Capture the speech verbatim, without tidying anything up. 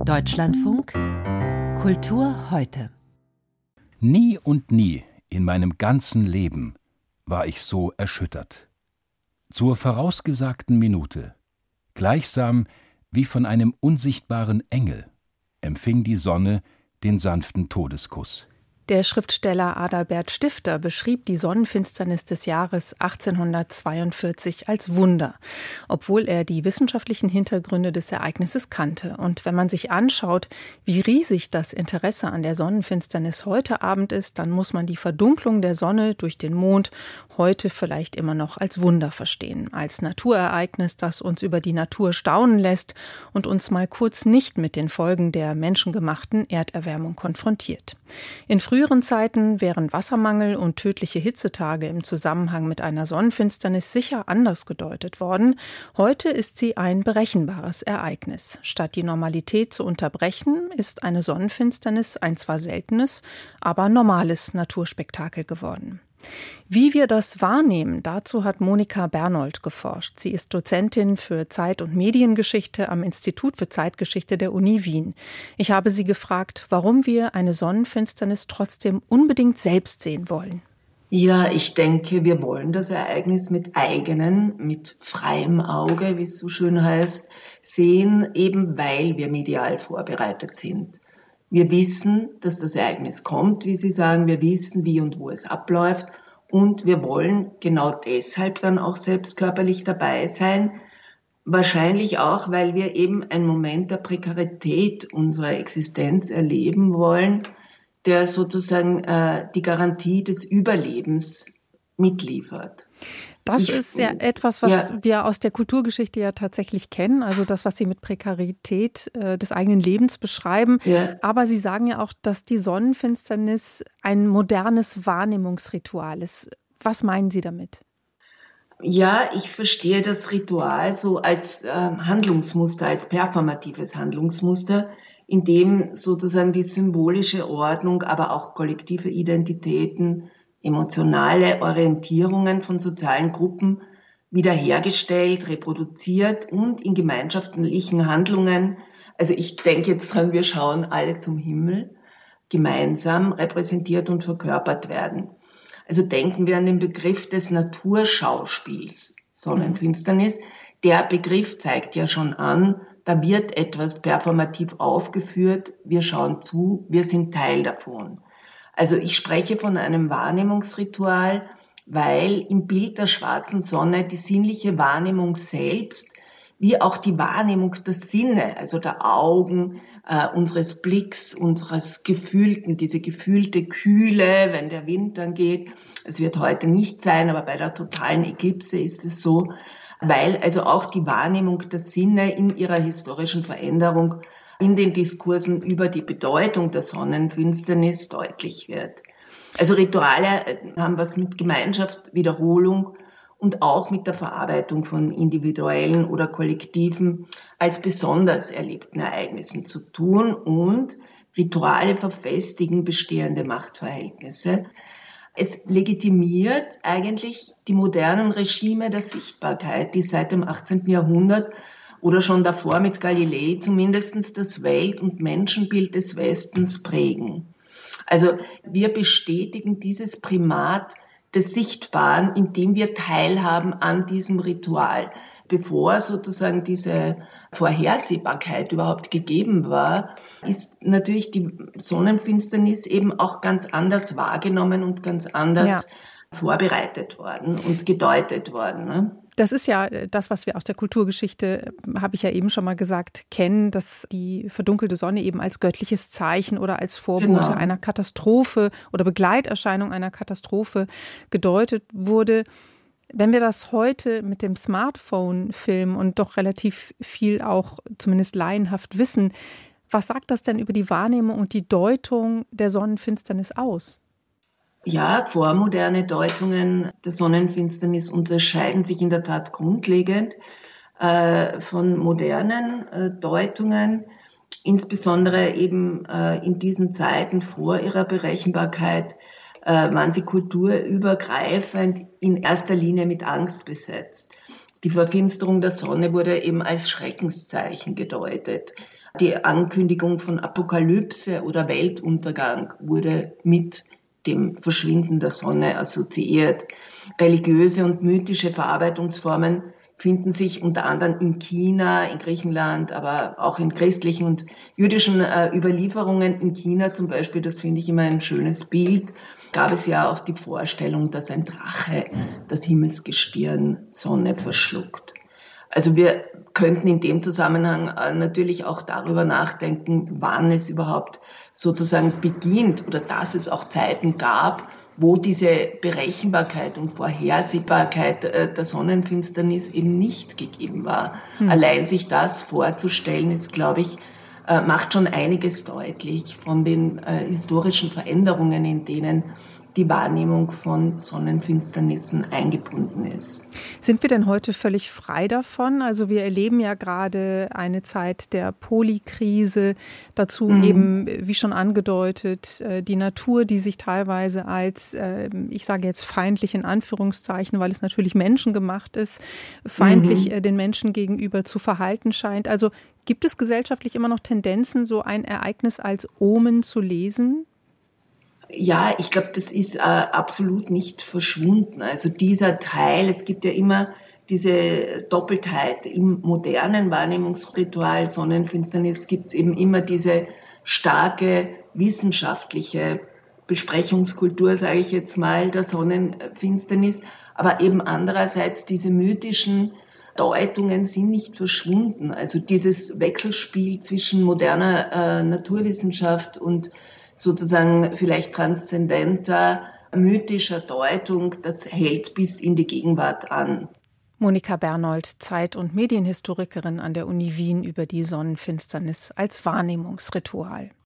Deutschlandfunk Kultur heute. Nie und nie in meinem ganzen Leben war ich so erschüttert. Zur vorausgesagten Minute, gleichsam wie von einem unsichtbaren Engel, empfing die Sonne den sanften Todeskuss. Der Schriftsteller Adalbert Stifter beschrieb die Sonnenfinsternis des Jahres achtzehnhundertzweiundvierzig als Wunder, obwohl er die wissenschaftlichen Hintergründe des Ereignisses kannte. Und wenn man sich anschaut, wie riesig das Interesse an der Sonnenfinsternis heute Abend ist, dann muss man die Verdunklung der Sonne durch den Mond heute vielleicht immer noch als Wunder verstehen, als Naturereignis, das uns über die Natur staunen lässt und uns mal kurz nicht mit den Folgen der menschengemachten Erderwärmung konfrontiert. In früheren Zeiten wären Wassermangel und tödliche Hitzetage im Zusammenhang mit einer Sonnenfinsternis sicher anders gedeutet worden. Heute ist sie ein berechenbares Ereignis. Statt die Normalität zu unterbrechen, ist eine Sonnenfinsternis ein zwar seltenes, aber normales Naturspektakel geworden. Wie wir das wahrnehmen, dazu hat Monika Bernold geforscht. Sie ist Dozentin für Zeit- und Mediengeschichte am Institut für Zeitgeschichte der Uni Wien. Ich habe sie gefragt, warum wir eine Sonnenfinsternis trotzdem unbedingt selbst sehen wollen. Ja, ich denke, wir wollen das Ereignis mit eigenen, mit freiem Auge, wie es so schön heißt, sehen, eben weil wir medial vorbereitet sind. Wir wissen, dass das Ereignis kommt, wie Sie sagen. Wir wissen, wie und wo es abläuft. Und wir wollen genau deshalb dann auch selbst körperlich dabei sein. Wahrscheinlich auch, weil wir eben einen Moment der Prekarität unserer Existenz erleben wollen, der sozusagen äh, die Garantie des Überlebens mitliefert. Das ich, ist ja etwas, was ja. wir aus der Kulturgeschichte ja tatsächlich kennen, also das, was Sie mit Prekarität äh, des eigenen Lebens beschreiben. Ja. Aber Sie sagen ja auch, dass die Sonnenfinsternis ein modernes Wahrnehmungsritual ist. Was meinen Sie damit? Ja, ich verstehe das Ritual so als äh, Handlungsmuster, als performatives Handlungsmuster, in dem sozusagen die symbolische Ordnung, aber auch kollektive Identitäten, emotionale Orientierungen von sozialen Gruppen wiederhergestellt, reproduziert und in gemeinschaftlichen Handlungen, also ich denke jetzt dran, wir schauen alle zum Himmel, gemeinsam repräsentiert und verkörpert werden. Also denken wir an den Begriff des Naturschauspiels, Sonnenfinsternis. Der Begriff zeigt ja schon an, da wird etwas performativ aufgeführt, wir schauen zu, wir sind Teil davon. Also ich spreche von einem Wahrnehmungsritual, weil im Bild der schwarzen Sonne die sinnliche Wahrnehmung selbst, wie auch die Wahrnehmung der Sinne, also der Augen, äh, unseres Blicks, unseres Gefühlten, diese gefühlte Kühle, wenn der Wind dann geht. Es wird heute nicht sein, aber bei der totalen Eklipse ist es so, weil also auch die Wahrnehmung der Sinne in ihrer historischen Veränderung in den Diskursen über die Bedeutung der Sonnenfinsternis deutlich wird. Also Rituale haben was mit Gemeinschaft, Wiederholung und auch mit der Verarbeitung von individuellen oder kollektiven als besonders erlebten Ereignissen zu tun, und Rituale verfestigen bestehende Machtverhältnisse. Es legitimiert eigentlich die modernen Regime der Sichtbarkeit, die seit dem achtzehnten Jahrhundert oder schon davor mit Galilei zumindest das Welt- und Menschenbild des Westens prägen. Also wir bestätigen dieses Primat des Sichtbaren, indem wir teilhaben an diesem Ritual. Bevor sozusagen diese Vorhersehbarkeit überhaupt gegeben war, ist natürlich die Sonnenfinsternis eben auch ganz anders wahrgenommen und ganz anders ja. vorbereitet worden und gedeutet worden, ne? Das ist ja das, was wir aus der Kulturgeschichte, habe ich ja eben schon mal gesagt, kennen, dass die verdunkelte Sonne eben als göttliches Zeichen oder als Vorbote genau. einer Katastrophe oder Begleiterscheinung einer Katastrophe gedeutet wurde. Wenn wir das heute mit dem Smartphone filmen und doch relativ viel auch zumindest laienhaft wissen, was sagt das denn über die Wahrnehmung und die Deutung der Sonnenfinsternis aus? Ja, vormoderne Deutungen der Sonnenfinsternis unterscheiden sich in der Tat grundlegend äh, von modernen äh, Deutungen, insbesondere eben äh, in diesen Zeiten vor ihrer Berechenbarkeit äh, waren sie kulturübergreifend in erster Linie mit Angst besetzt. Die Verfinsterung der Sonne wurde eben als Schreckenszeichen gedeutet. Die Ankündigung von Apokalypse oder Weltuntergang wurde mit dem Verschwinden der Sonne assoziiert. Religiöse und mythische Verarbeitungsformen finden sich unter anderem in China, in Griechenland, aber auch in christlichen und jüdischen äh, Überlieferungen. In China zum Beispiel, das finde ich immer ein schönes Bild, gab es ja auch die Vorstellung, dass ein Drache das Himmelsgestirn Sonne verschluckt. Also wir könnten in dem Zusammenhang natürlich auch darüber nachdenken, wann es überhaupt sozusagen beginnt oder dass es auch Zeiten gab, wo diese Berechenbarkeit und Vorhersehbarkeit der Sonnenfinsternis eben nicht gegeben war. Mhm. Allein sich das vorzustellen, ist, glaube ich, macht schon einiges deutlich von den historischen Veränderungen, in denen die Wahrnehmung von Sonnenfinsternissen eingebunden ist. Sind wir denn heute völlig frei davon? Also wir erleben ja gerade eine Zeit der Polykrise, dazu mhm. eben, wie schon angedeutet, die Natur, die sich teilweise als, ich sage jetzt feindlich in Anführungszeichen, weil es natürlich menschengemacht ist, feindlich mhm. den Menschen gegenüber zu verhalten scheint. Also gibt es gesellschaftlich immer noch Tendenzen, so ein Ereignis als Omen zu lesen? Ja, ich glaube, das ist äh, absolut nicht verschwunden. Also dieser Teil, es gibt ja immer diese Doppeltheit im modernen Wahrnehmungsritual Sonnenfinsternis, gibt es eben immer diese starke wissenschaftliche Besprechungskultur, sage ich jetzt mal, der Sonnenfinsternis, aber eben andererseits diese mythischen Deutungen sind nicht verschwunden. Also dieses Wechselspiel zwischen moderner äh, Naturwissenschaft und sozusagen vielleicht transzendenter, mythischer Deutung, das hält bis in die Gegenwart an. Monika Bernold, Zeit- und Medienhistorikerin an der Uni Wien über die Sonnenfinsternis als Wahrnehmungsritual.